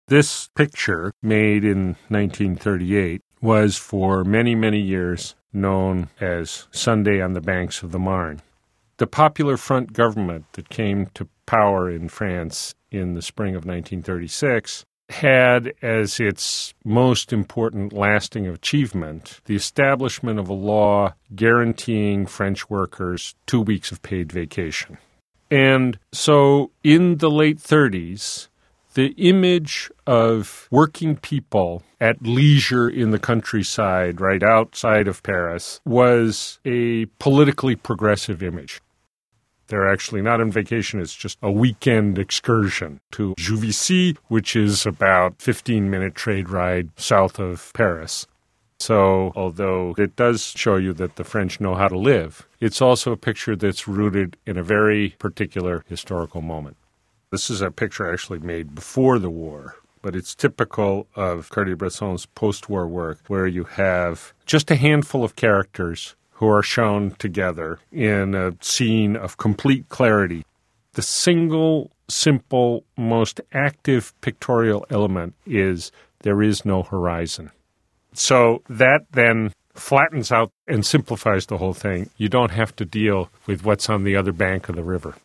This picture, made in 1938, was for many, many years known as Sunday on the Banks of the Marne. The Popular Front government that came to power in France in the spring of 1936 had as its most important lasting achievement the establishment of a law guaranteeing French workers 2 weeks of paid vacation. And so in the late 30s, the image of working people at leisure in the countryside right outside of Paris was a politically progressive image. They're actually not on vacation, it's just a weekend excursion to Juvisy, which is about 15-minute trade ride south of Paris. So, although it does show you that the French know how to live, it's also a picture that's rooted in a very particular historical moment. This is a picture actually made before the war, but it's typical of Cartier-Bresson's post-war work, where you have just a handful of characters who are shown together in a scene of complete clarity. The single, simple, most active pictorial element is there is no horizon. So that then flattens out and simplifies the whole thing. You don't have to deal with what's on the other bank of the river.